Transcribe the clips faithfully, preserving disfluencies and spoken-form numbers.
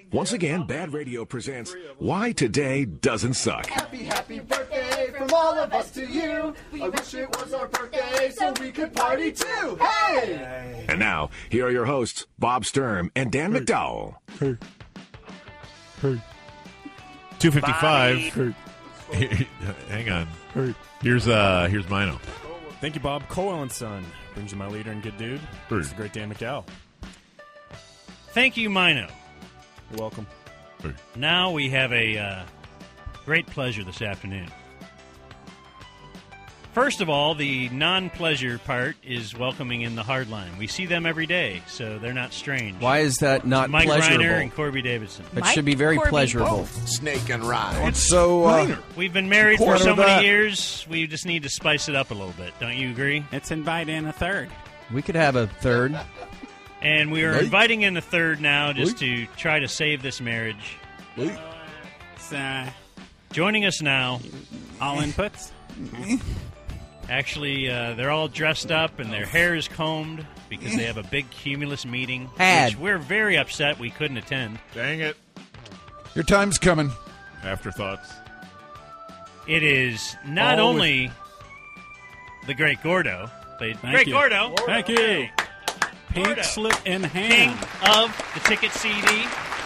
Once again, Bad Radio presents Why Today Doesn't Suck. Happy, happy birthday from all of us to you. I wish it was our birthday so we could party too. Hey! And now, here are your hosts, Bob Sturm and Dan hey. McDowell. Hey. Hey. two fifty-five. Hey. Hang on. Hey. Here's uh here's Mino. Thank you, Bob. Coyle and Son brings you my leader and good dude. Hey. It's the great Dan McDowell. Thank you, Mino. You're welcome. Hey. Now we have a uh, great pleasure this afternoon. First of all, the non-pleasure part is welcoming in the hardline. We see them every day, so they're not strange. Why is that not Mike pleasurable? Reiner and Corby Davidson. It Mike should be very Corby. pleasurable. Snake and ride. So, uh, We've been married for Quarter so of many that. years, we just need to spice it up a little bit. Don't you agree? Let's invite in a third. We could have a third. And we are Mike? inviting in a third now just Mike? to try to save this marriage. It's, uh, Joining us now, all inputs. actually, uh, they're all dressed up and their hair is combed because they have a big Cumulus meeting, Had. which we're very upset we couldn't attend. Dang it. your time's coming. Afterthoughts. It is not All only the Great Gordo, but Thank Great you. Gordo, Thank you. Pink Gordo. slip in king hand. of the ticket C D.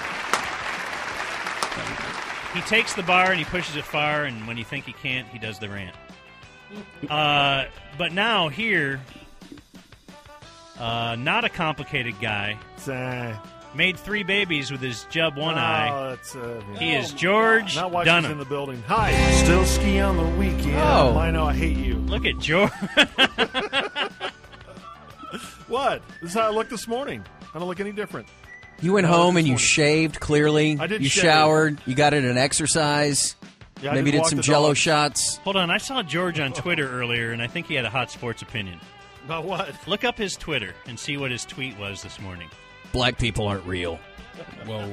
He takes the bar and he pushes it far, and when you think he can't, he does the rant. Uh, but now here, uh, not a complicated guy, It's, uh, made three babies with his jub one oh, eye. That's, uh, He is George not watching in Dunham. the building. Hi. Still ski on the weekend. Oh. I know I hate you. Look at George. What? This is how I look this morning. I don't look any different. You went No, home this and you morning. shaved, clearly. I did You shave. showered. You got in an exercise. Yeah, I Maybe did did walk some the Jello dog. shots. Hold on, I saw George on Twitter earlier, and I think he had a hot sports opinion. About what? Look up his Twitter and see what his tweet was this morning. Black people aren't real. Whoa.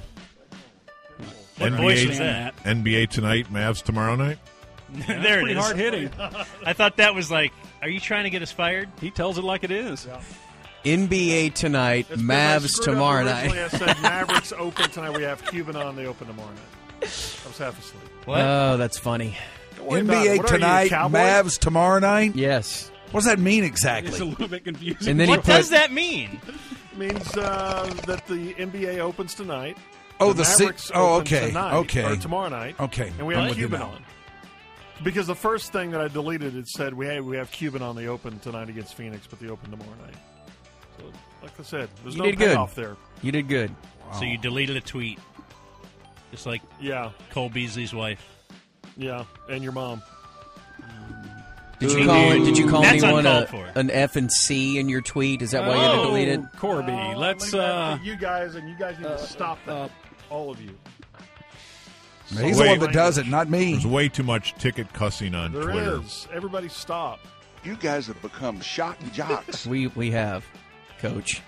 What N B A voice was that? N B A tonight, Mavs tomorrow night. There it Pretty is. hard hitting. I thought that was like, are you trying to get us fired? He tells it like it is. N B A tonight, It's because I Mavs screwed up tomorrow originally. night. I said Mavericks open tonight. We have Cuban on. They open tomorrow night. I was half asleep. What? Oh, that's funny. Don't worry N about B A it. What are you, tonight, Cowboys? Mavs tomorrow night. Yes. What does that mean It's a exactly? little bit confusing. And then what he put, does that mean? Means uh, that the N B A opens tonight. Oh, the Mavericks six. Oh, open okay. tonight, Okay. Or tomorrow night. Okay. And we I'm have with you Cuban now. on. Because the first thing that I deleted, it said we have, we have Cuban on the open tonight against Phoenix, but the open tomorrow night. So, like I said, there's You no did good. payoff there. You did good. So you deleted a tweet. Just like Yeah, Cole Beasley's wife. yeah, and your mom. Did you Ooh. call Did you call That's anyone a, uncalled for. an F and C in your tweet? Is that why you had to Oh, delete it? Corby, Oh, let's leave that uh, to you guys, and you guys need to stop that. All of you. He's Wait. the one that does it, not me. There's way too much ticket cussing on There Twitter. is. Everybody stop. You guys have become shock jocks. We we have, Coach.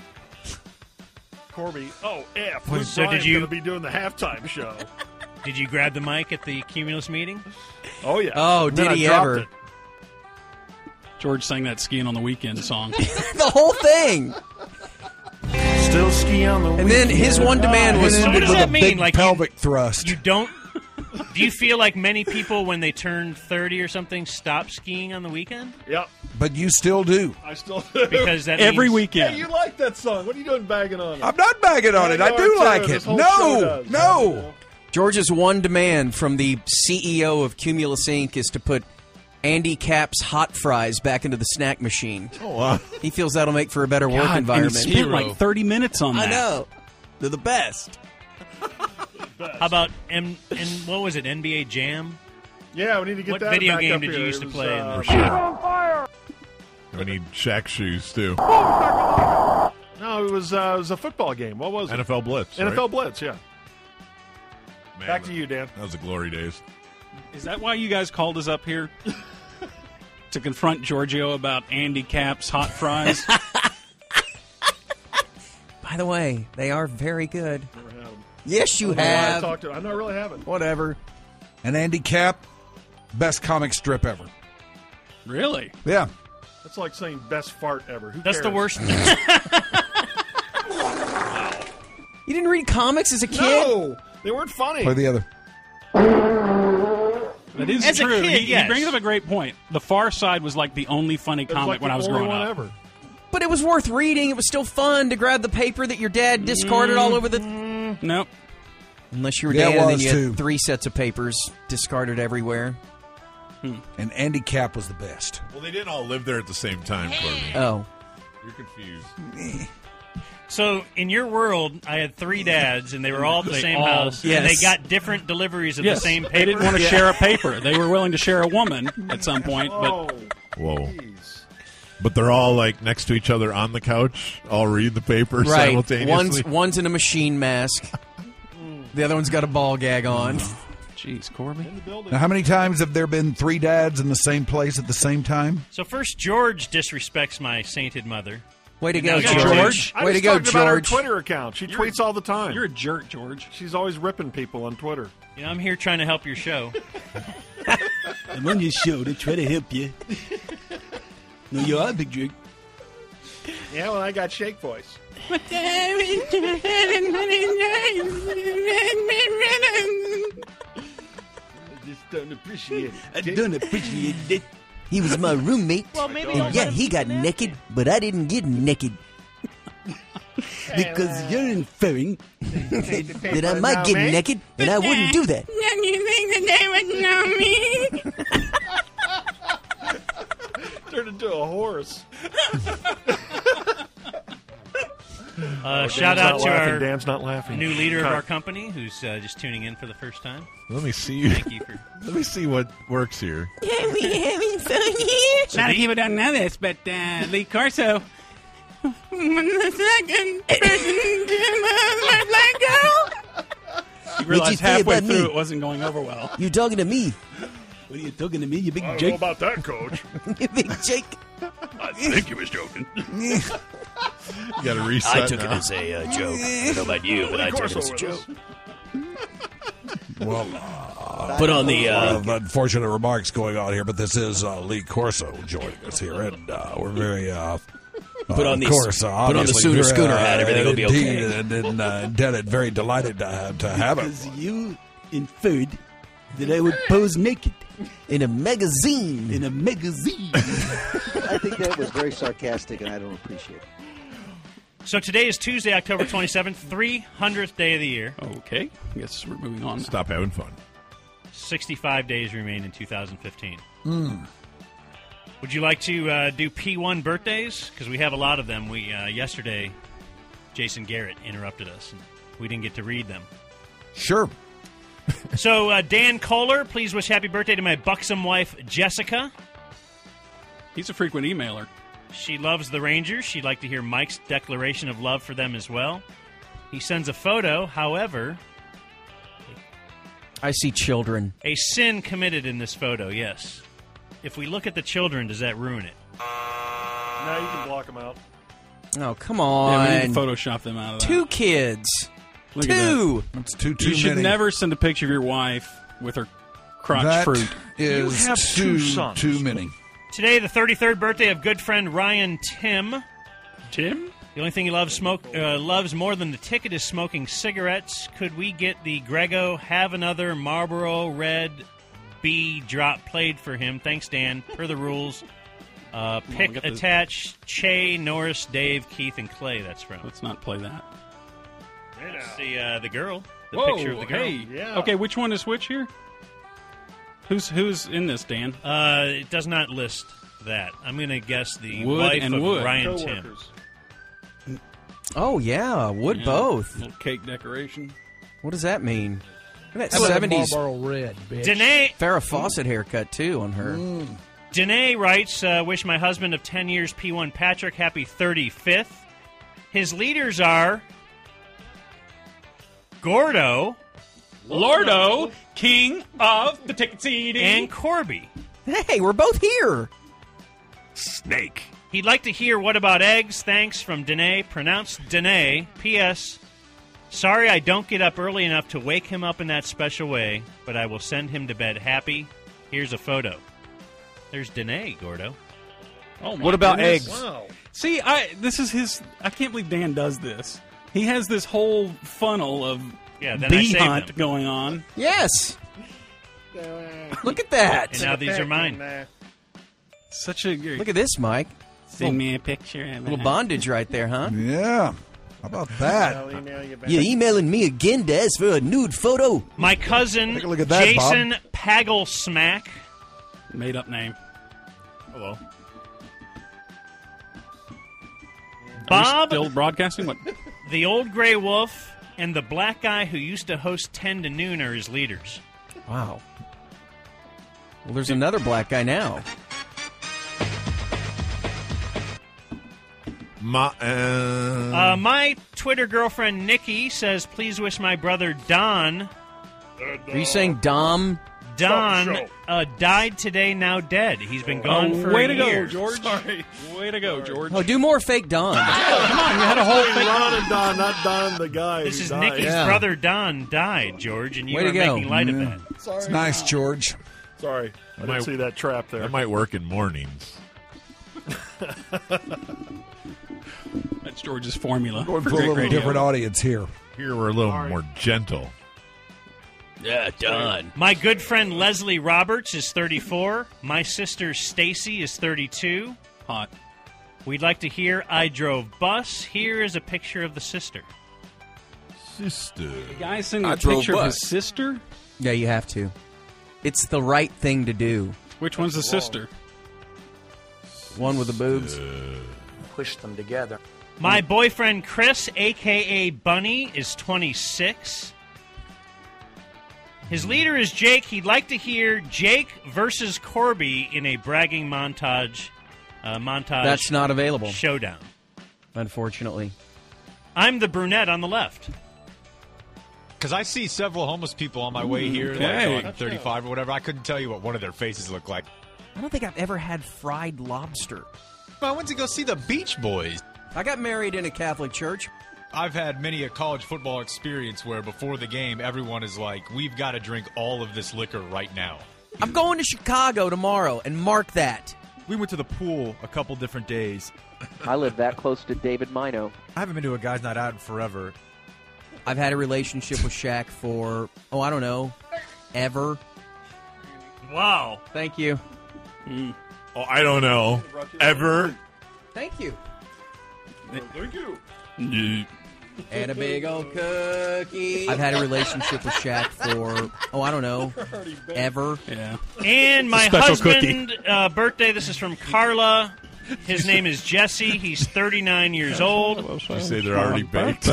Corby. Oh, F. So Luke did Bryan's you- going to be doing the halftime show. Did you grab the mic at the Cumulus meeting? Oh, yeah. Oh, And then did I he dropped ever? it. George sang that skiing on the weekend song. The whole thing. Still ski on the And then his one demand was So what does with that a mean? big Like you- pelvic thrust. You don't. Do you feel like many people, when they turn thirty or something, stop skiing on the weekend? Yep. But you still do. I still do. Because that Every means, weekend. Hey, you like that song. What are you doing bagging on it? I'm not bagging on it. I You do are, too. like This it. whole show No, does. no. George's one demand from the C E O of Cumulus Incorporated is to put Andy Capp's hot fries back into the snack machine. Oh, wow. He feels that'll make for a better work God, and environment. he spent like thirty minutes on that. I know. They're the best. How about M- and what was it? N B A Jam. Yeah, we need to get What that video back game up did you here. used It to was, play in uh, the We need Shaq shoes, too. No, it was uh, it was a football game. What was it? N F L Blitz. N F L right? Blitz, yeah. Man, Back to you, Dan. That was the glory days. Is that why you guys called us up here? To confront Giorgio about Andy Capp's hot fries? By the way, they are very good. Never had 'em. Yes, you I don't know why I have. talked to him. I not really haven't. Whatever. And Andy Capp, best comic strip ever. Really? Yeah. That's like saying best fart ever. Who That's cares? the worst. You didn't read comics as a kid? No, they weren't funny. Play the other. That is As a true. kid, he, yes. he brings up a great point. The Far Side was like the only funny It was comic like when the I was only growing one up. ever. But it was worth reading. It was still fun to grab the paper that your dad discarded all over the... Nope. Unless you were Yeah, it Dan, and then was, you had too. three sets of papers discarded everywhere. And Andy Capp was the best. Well, they didn't all live there at the same time, Courtney. Oh. You're confused. So, in your world, I had three dads, and they were all at the They same all- house, and Yes. they got different deliveries of Yes, the same paper. they didn't want to share a paper. They were willing to share a woman at some point, but Oh, Whoa. jeez. But they're all like next to each other on the couch, all read the paper Right. simultaneously. One's, one's in a machine mask. The other one's got a ball gag on. jeez, Corby. Now, how many times have there been three dads in the same place at the same time? So, first, George disrespects my sainted mother. Way to go, Now George. George. I Way just to go, talked about her George. Twitter account. She tweets all the time. You're a jerk, George. She's always ripping people on Twitter. You know, I'm here trying to help your show. I'm on your show to try to help you. No, you are a big jerk. Yeah, well, I got shake voice. I just don't appreciate I don't appreciate it. He was my roommate. Well, maybe and yeah, he got naked, but I didn't get naked. Because you're inferring That I might get naked, and I wouldn't do that. You think that they would know me? Turned into a horse. Uh, Oh, shout Dan's out not to laughing. our Dan's not laughing. new leader of Cut. our company, who's uh, just tuning in for the first time. Let me see. Thank you for. Let me see what works here. Are we having fun here? A lot of people don't know this, but uh, Lee Corso. The second person to my black girl. You realized you say halfway about through me? it wasn't going over well. You talking to me, What are you talking to me, you big I don't jerk? know about that, Coach. you big Jake? I think he was joking. You got to reset. I took now. it as a uh, joke. I don't know about you, but I took it as a joke. Well, uh, Put on the, uh, of unfortunate remarks going on here, but this is uh, Lee Corso joining us here, and uh, we're very. Uh, Put uh, on the- of course, uh, put on the obviously Sooner very, Schooner hat, everything will be indeed, okay. And, and uh, indebted, very delighted to have, to have it. Because you inferred that I would pose naked in a magazine. in a magazine. I think that was very sarcastic, and I don't appreciate it. So today is Tuesday, October twenty-seventh, three hundredth day of the year. Okay, I guess we're moving on. Stop having fun. sixty-five days remain in two thousand fifteen. Mm. Would you like to uh, do P one birthdays? Because we have a lot of them. We uh, yesterday, Jason Garrett interrupted us, and we didn't get to read them. Sure. So, uh, Dan Kohler, please wish happy birthday to my buxom wife, Jessica. He's a frequent emailer. She loves the Rangers. She'd like to hear Mike's declaration of love for them as well. He sends a photo, however, I see children. a sin committed in this photo, yes. If we look at the children, does that ruin it? Now you can block them out. Oh, come Yeah, on. we need to Photoshop them out of that. Two kids. Look at Two. That's too too You should many. never send a picture of your wife with her crotch That fruit. is You have too two sons. too many. Today, the thirty-third birthday of good friend Ryan Tim. Tim? The only thing he loves smoke uh, loves more than the ticket is smoking cigarettes. Could we get the Grego Have Another Marlboro Red B drop played for him? Thanks, Dan. Per the rules, uh, pick, get the- attach, Che, Norris, Dave, Keith, and Clay. That's from. Let's not play that. That's the uh, the girl. The Whoa, picture of the girl. hey. Yeah. Okay, which one is which here? Who's who's in this, Dan? Uh, it does not list that. I'm going to guess the Wood wife and of Wood. Ryan Tim. Co-workers. Oh, yeah. Would Yeah. both. Little cake decoration. What does that mean? Look at that How about seventies Marlboro Red, bitch. Danae, Farrah Fawcett haircut, too, on her. Danae writes, uh, wish my husband of ten years, P one Patrick, happy thirty-fifth. His leaders are Gordo Lordo, king of the ticket seating. and Corby. Hey, we're both here. Snake. He'd like to hear What About Eggs? Thanks from Danae. Pronounced Danae. P S. Sorry I don't get up early enough to wake him up in that special way, but I will send him to bed happy. Here's a photo. There's Danae, Gordo. Oh, my What about goodness. eggs? Wow. See, I this is his. I can't believe Dan does this. He has this whole funnel of Yeah, then I bee saved hunt them. going on. Yes. Look at that. And now these are mine. Such a Look at this, Mike. Send me a picture. Of Little it. bondage right there, huh? Yeah. How about that? I'll email you back. You're emailing me again to ask for a nude photo? My cousin, Take a look at that, Jason Bob. Pagelsmack. Made up name. Hello. Are Bob, you still broadcasting? What? the old gray wolf, and the black guy who used to host ten to noon are his leaders. Wow. Well, there's another black guy now. My, uh, Uh, my Twitter girlfriend Nikki says, please wish my brother Don. Are you saying Dom? Don uh, died today, now dead. He's been gone Oh, for way a to year. go, George. Sorry. Way to go, George. Oh, do more fake Don. Come on, you had a whole thing. Ron and Don, not Don the guy. This who is died. Nikki's Yeah. brother Don died, George, and you Way are to go. making light Yeah. of that. Sorry. It's nice, George. Sorry, I didn't Might- see that trap there. that might work in mornings. That's George's formula. Going for for a great little radio. different audience here. Here we're a little Sorry. more gentle. Yeah, Don. My good friend Leslie Roberts is thirty-four. My sister Stacy is thirty-two. Hot. We'd like to hear I Drove Bus. Here is a picture of the sister. Sister. The guy sending I a drove picture of bus. his sister? Yeah, you have to. It's the right thing to do. Which one's the sister? One with the boobs. Push them together. My boyfriend Chris, a k a. Bunny, is twenty-six. His leader is Jake. He'd like to hear Jake versus Corby in a bragging montage. Uh, montage. That's not available, Showdown. unfortunately. I'm the brunette on the left. Because I see several homeless people on my way here, Okay. like on thirty-five or whatever. I couldn't tell you what one of their faces looked like. I don't think I've ever had fried lobster. I went to go see the Beach Boys. I got married in a Catholic church. I've had many a college football experience where before the game, everyone is like, we've got to drink all of this liquor right now. I'm going to Chicago tomorrow, and mark that. We went to the pool a couple different days. I live that close to David Mino. I haven't been to a guy's night out in forever. I've had a relationship with Shaq for, oh, I don't know, ever. Wow. Thank you. Oh, I don't know. Ever? Thank you. Thank you. And a big old cookie. I've had a relationship with Shaq for, oh, I don't know, ever. Yeah. And my Special husband, uh, birthday, this is from Carla. His name is Jesse. He's thirty-nine years old. Did you say they're already baked?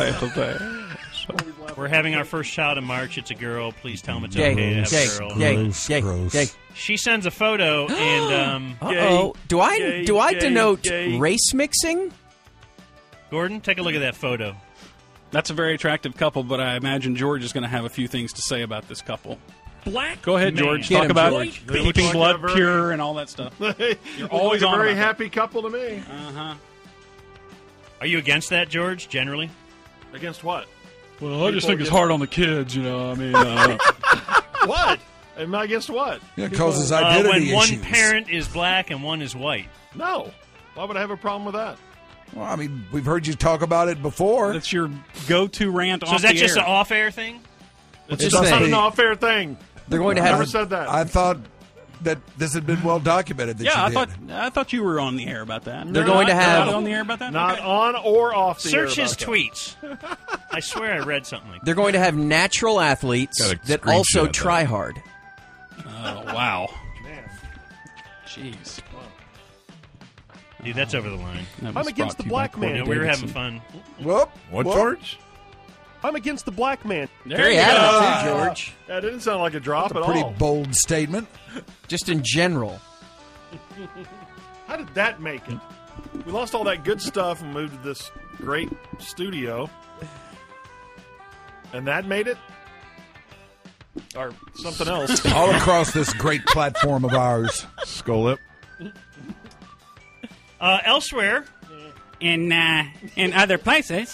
We're having our first child in March. It's a girl. Please tell him it's Gay, okay to have gay, a girl. gay, Gross, gay, gross. gay. She sends a photo, and um, Uh-oh. Do I, gay, do I gay, denote gay. race mixing? Gordon, take a look at that photo. That's a very attractive couple, but I imagine George is going to have a few things to say about this couple. Black. Go ahead, man. George. Get Talk him, about George. They look keeping like blood a very- pure and all that stuff. You're always a on very about happy couple to me. Uh-huh. Are you against that, George? Generally, Against what? Well, I just People think it's get- hard on the kids, you know. I mean, uh, What? Am I against what? Yeah, it causes uh, identity when one issues. parent is black and one is white. No. Why would I have a problem with that? Well, I mean, we've heard you talk about it before. that's your go-to rant So off is that the just air. an off-air thing? It's This not thing- an off-air thing. They're going to I have never a- said that. I thought that this had been well documented that Yeah, you I did. thought I thought you were on the air about that. They're You're going not- to have- you're not on the air about that. Not Okay. on or off the Search air his about that. tweets. I swear I read something like that. They're going to have natural athletes Gotta that also screenshot that. try hard. Oh wow. Jeez. Dude, that's over the line. That I'm was against brought the to you black by man. Corey Yeah, we were Davidson. having fun. Whoop. What, whoop. George? I'm against the black man. There Very you go. adamant, too, George. That didn't sound like a drop That's a at pretty all. bold statement. Just in general. How did that make it? We lost all that good stuff and moved to this great studio. And that made it? Or something else. All across this great platform of ours. Skull lip. Uh, elsewhere, In uh, in other places.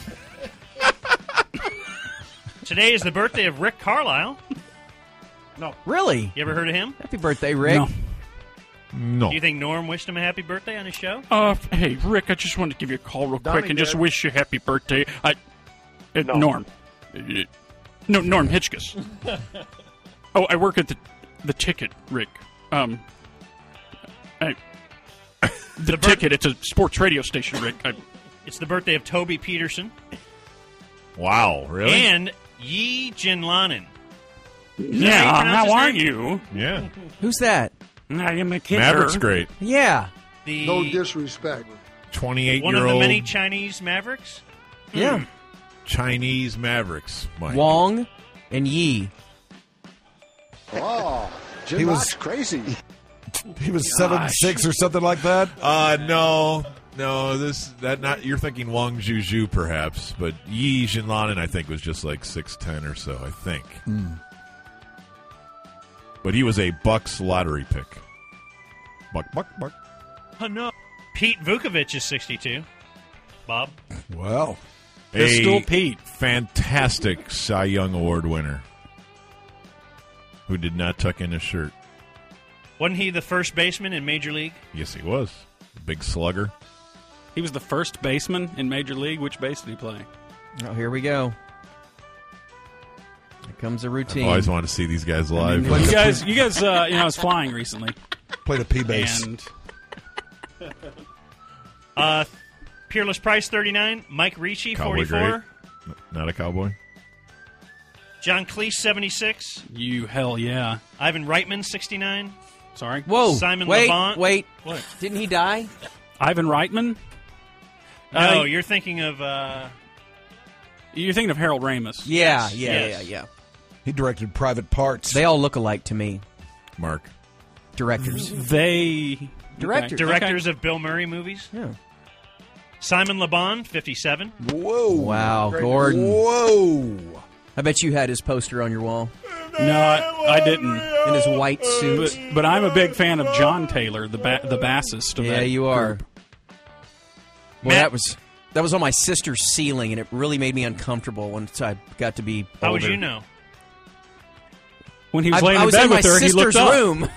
today is the birthday of Rick Carlisle. Really? You ever heard of him? Happy birthday, Rick. No. No. Do you think Norm wished him a happy birthday on his show? Uh, hey, Rick, I just wanted to give you a call real Donnie quick and just did. wish you happy birthday. I, uh, No. Norm. Uh, no, Norm Hitchkus. Oh, I work at the the ticket, Rick. Um, I, the, ticket. It's a sports radio station, Rick. I, It's the birthday of Toby Peterson Wow, really? and Yi Jinlanen. yeah, pronounce how his are name? you? Yeah. Who's that? I am a kid. Maverick's great. Yeah. The No disrespect. one of the twenty-eight-year-old many Chinese Mavericks. Yeah. Chinese Mavericks, Mike. Wong and Yi. Oh, Jim He was- Rock's crazy. He was seven six or something like that. Uh, no. No, this that not you're thinking Wang Zhuzhu perhaps, but Yi Jinlanen I think was just like six ten or so, I think. Mm. But he was a Bucks lottery pick. Buck, buck, buck. Oh, no. Pete Vukovich is sixty-two. Bob? Well, Pistol a Pete. fantastic Cy Young Award winner who did not tuck in his shirt. Wasn't he the first baseman in Major League? Yes, he was. Big slugger. He was the first baseman in Major League. Which base did he play? Oh, here we go. Here comes a I've routine. always wanted to see these guys live. Well, you guys, you guys, uh, you know, I was flying recently. played a P base. And Uh, Peerless Price, thirty-nine. Mike Ricci, Cowboy forty-four. great. Not a cowboy. John Cleese, seventy-six. You hell yeah. Ivan Reitman, sixty-nine. Sorry. Whoa. Simon wait, Levant. wait. What? Didn't he die? Ivan Reitman? No, Uh, you're thinking of... Uh, You're thinking of Harold Ramis. Yeah, Yes, yeah, yes. yeah, yeah. He directed Private Parts. They all look alike to me. Mark. Directors. They... Directors. Okay. directors of Bill Murray movies. Yeah. Simon Le Bon, fifty-seven. Whoa. Wow, Gordon. Whoa. I bet you had his poster on your wall No, I, I didn't. in his white suit. But, but I'm a big fan of John Taylor, the ba- the bassist of Yeah, that you are. group. Boy, Matt- that was that was on my sister's ceiling, and it really made me uncomfortable once I got to be How would older. you know? When he was I, laying I in was bed in my with her, he sister's looked up. room.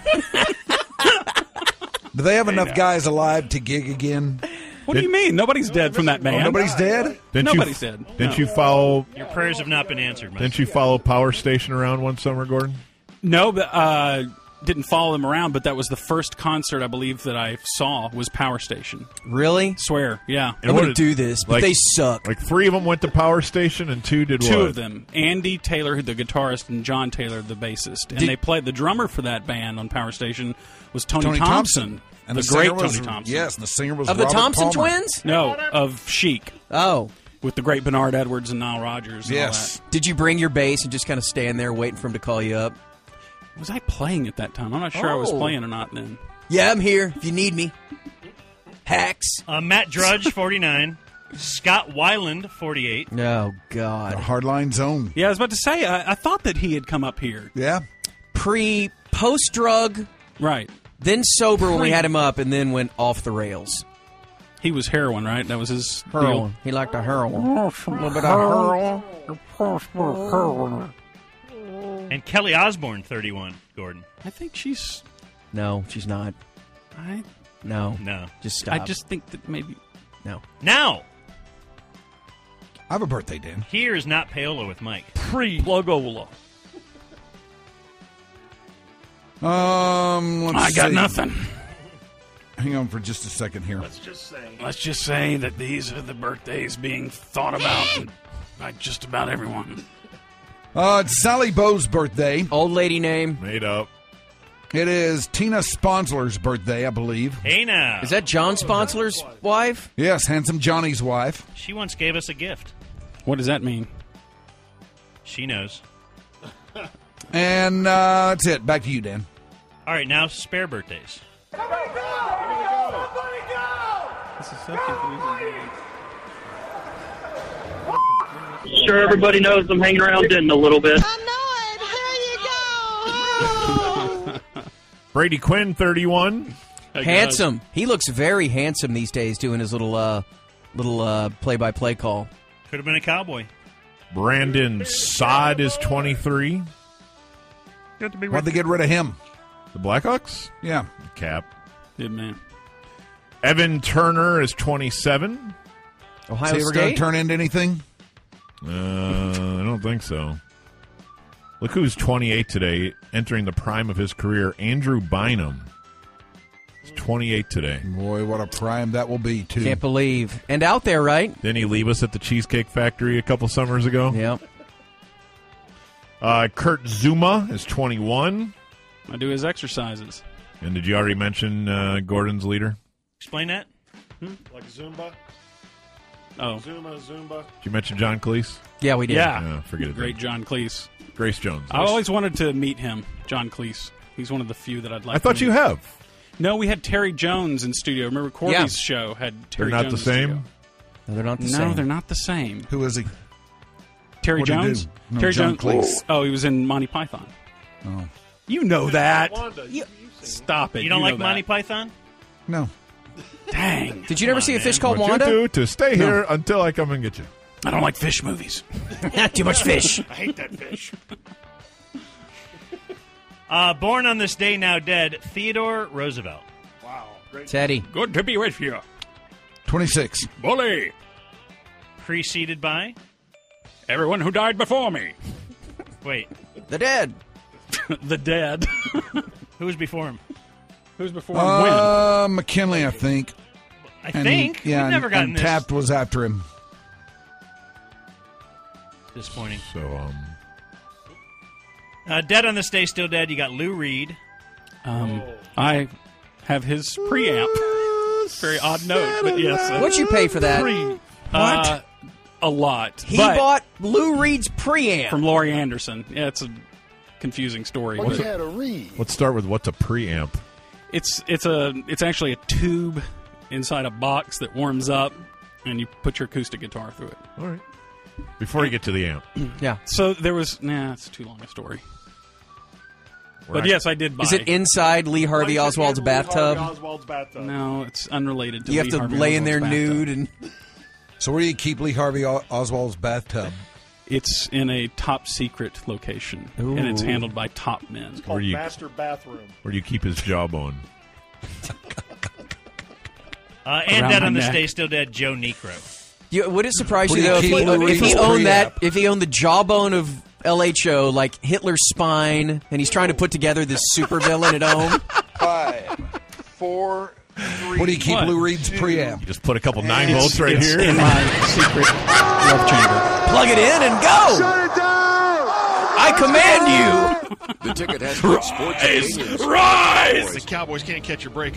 Do they have enough guys alive to gig again? What do you mean? Nobody's dead from that Oh, band. nobody's dead? Didn't Nobody's you, dead. Didn't No. you follow? Your prayers have not been answered, Mike. Didn't you follow Power Station around one summer, Gordon? No, but uh, didn't follow them around. But that was the first concert I believe that I saw was Power Station. Really? Swear, yeah. I want to do this, but like- they suck. Like three of them went to Power Station, and two did Two what? of them, Andy Taylor, the guitarist, and John Taylor, the bassist, and Did- they played. The drummer for that band on Power Station was Tony, Tony Thompson, Thompson. And the, the great singer was- Tony Thompson. Yes, and the singer was Of the Robert Thompson Palmer. twins? No, of Chic, Oh. with the great Bernard Edwards and Nile Rodgers. And Yes. all Did you bring your bass and just kind of stand there waiting for him to call you up? that. Was I playing at that time? I'm not sure I was Oh. playing or not then. Yeah, I'm here if you need me. Hacks. Uh, Matt Drudge, forty-nine. Scott Weiland, forty-eight. Oh, God. The Hardline Zone. Yeah, I was about to say. I, I thought that he had come up here. Yeah. Pre, post drug, Right. then sober when we Pre- had him up, and then went off the rails. He was heroin, right? That was his Heroin. He liked a heroin. A little bit of heroin. And Kelly Osbourne, thirty-one. Gordon. I think she's. No, she's not. I. No. No. Just stop. I just think that maybe. No. Now, I have a birthday, Dan. here is Not Paola with Mike. Pre-Plugola. Um, let's I got see. nothing. Hang on for just a second here. Let's just say. Let's just say that these are the birthdays being thought about by just about everyone. Uh, it's Sally Bowe's birthday. Old lady name. Made up. It is Tina Sponsler's birthday, I believe. Hey now. Is that John Sponsler's wife? Yes, Handsome Johnny's wife. She once gave us a gift. What does that mean? She knows. And uh, that's it. Back to you, Dan. All right, now spare birthdays. Sure, everybody knows I'm hanging around Denton a little bit. Brady Quinn, thirty-one. Handsome. He looks very handsome these days doing his little uh, little uh, play-by-play call. Could have been a cowboy. Brandon Sod is twenty-three. Good to be Why'd they get rid of him? The Blackhawks? Yeah. Cap. Good man. Evan Turner is twenty-seven. Ohio Is he ever State. going to turn into anything? Uh, I don't think so. Look who's twenty-eight today, entering the prime of his career. Andrew Bynum. He's twenty-eight today. Boy, what a prime that will be, too. Can't believe. And out there, right? Didn't he leave us at the Cheesecake Factory a couple summers ago? Yep. Uh, Kurt Zuma is twenty-one. I do his exercises. And did you already mention uh, Gordon's leader? Explain that. Hmm? Like Zumba? Oh. Zuma, Zumba. Did you mention John Cleese? Yeah, we did. Yeah. Yeah, forget it. Great John Cleese. Grace Jones. I always wanted to meet him, John Cleese. He's one of the few that I'd like I to thought meet. you have. No, we had Terry Jones in studio. Remember Corby's Yeah. show had They're Terry not Jones the in same? studio. No, they're not the no, same. they're not the same. Who is he? Terry What'd he Jones? do? No, Terry John Jones. Cleese. Oh, he was in Monty Python. Oh. You know that. Wanda, you, Stop it. You don't know like that. Monty Python? No. Dang. Did you never on, see a man. fish called What Wanda? you do to stay here until I come and get you. I don't like fish movies. Too much fish. I hate that fish. Uh, born on this day, now dead, Theodore Roosevelt. Wow. Great. Teddy. Good to be with you. twenty-six. Bully. Preceded by. Everyone who died before me. Wait, The dead. The dead. who was before him? Who's before him? When? Uh, McKinley, I think. I And, think. yeah, We've never and, gotten and this. Taft was after him. Disappointing. So, um, Uh, dead on this day, still dead. You got Lou Reed. Um, I have his preamp. Very odd note, but yes. uh, What'd you pay for that? Pre- uh, a lot. He but bought Lou Reed's preamp. from Laurie Anderson. Yeah, it's a confusing story. What but you had to read? let's start with what's a preamp. It's it's a it's actually a tube inside a box that warms up, and you put your acoustic guitar through it. All right. Before you get to the amp. Yeah. So there was nah, it's too long a story. But Right. yes, I did buy. Is it inside Lee Harvey Like Oswald's Lee Harvey bathtub? Oswald's bathtub. No, it's unrelated to You Lee have to Harvey lay in there Oswald's bathtub. nude and So where do you keep Lee Harvey O- Oswald's bathtub? It's in a top secret location, Ooh. and it's handled by top men. Called Where do you- master bathroom. Where do you keep his jawbone? Uh, and Around dead my on this neck. day, still dead, Joe Negro. you, would it surprise Where you do you though if keep he, Lou if he Reed's owned that? preamp? If he owned the jawbone of L H O, like Hitler's spine, and he's trying to put together this supervillain at home? Five, four, three. Where do you keep What? Lou Reed's preamp? You just put a couple nine It's- volts right it's here. in my secret love chamber. Plug it in and go. Shut it down! I command you. The ticket has good sports opinions. The Cowboys can't catch a break.